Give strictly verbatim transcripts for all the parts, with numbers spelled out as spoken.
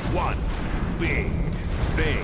one big thing.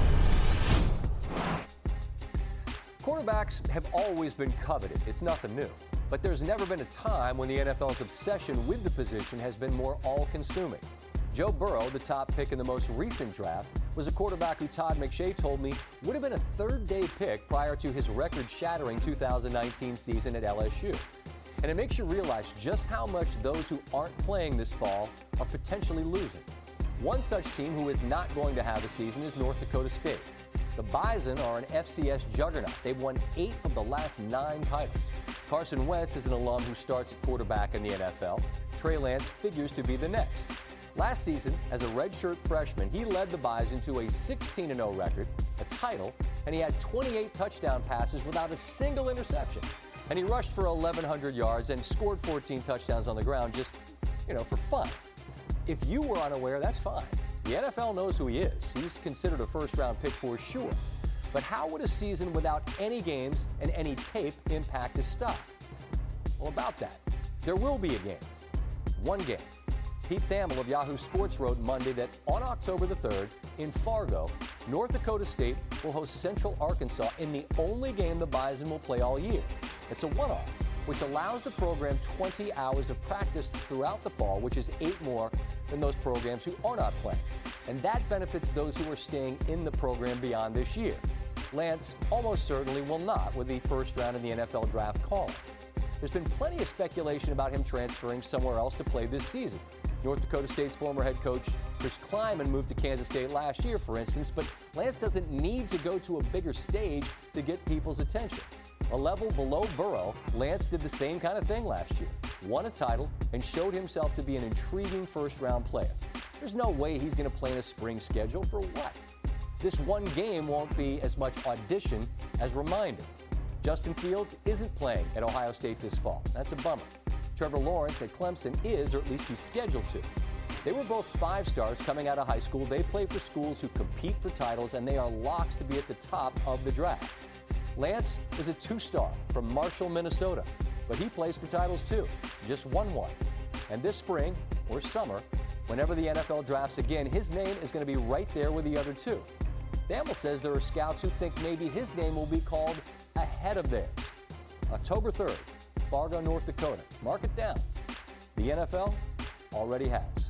Quarterbacks have always been coveted. It's nothing new. But there's never been a time when the N F L's obsession with the position has been more all-consuming. Joe Burrow, the top pick in the most recent draft, was a quarterback who Todd McShay told me would have been a third-day pick prior to his record-shattering two thousand nineteen season at L S U. And it makes you realize just how much those who aren't playing this fall are potentially losing. One such team who is not going to have a season is North Dakota State. The Bison are an F C S juggernaut. They've won eight of the last nine titles. Carson Wentz is an alum who starts at quarterback in the N F L. Trey Lance figures to be the next. Last season, as a redshirt freshman, he led the Bison to a sixteen and oh record, a title, and he had twenty-eight touchdown passes without a single interception. And he rushed for eleven hundred yards and scored fourteen touchdowns on the ground just, you know, for fun. If you were unaware, that's fine. The N F L knows who he is. He's considered a first-round pick for sure. But how would a season without any games and any tape impact his stock? Well, about that, there will be a game. One game. Pete Thamel of Yahoo Sports wrote Monday that on October the third, in Fargo, North Dakota State will host Central Arkansas in the only game the Bison will play all year. It's a one-off, which allows the program twenty hours of practice throughout the fall, which is eight more than those programs who are not playing. And that benefits those who are staying in the program beyond this year. Lance almost certainly will not with the first round in the N F L draft call. There's been plenty of speculation about him transferring somewhere else to play this season. North Dakota State's former head coach Chris Kleiman moved to Kansas State last year, for instance, but Lance doesn't need to go to a bigger stage to get people's attention. A level below Burrow, Lance did the same kind of thing last year, won a title, and showed himself to be an intriguing first-round player. There's no way he's going to play in a spring schedule. For what? This one game won't be as much audition as reminder. Justin Fields isn't playing at Ohio State this fall. That's a bummer. Trevor Lawrence at Clemson is, or at least he's scheduled to. They were both five stars coming out of high school. They play for schools who compete for titles, and they are locks to be at the top of the draft. Lance is a two-star from Marshall, Minnesota, but he plays for titles too, just won one. And this spring, or summer, whenever the N F L drafts again, his name is going to be right there with the other two. Thamel says there are scouts who think maybe his name will be called ahead of theirs. October third, Fargo, North Dakota. Mark it down. The N F L already has.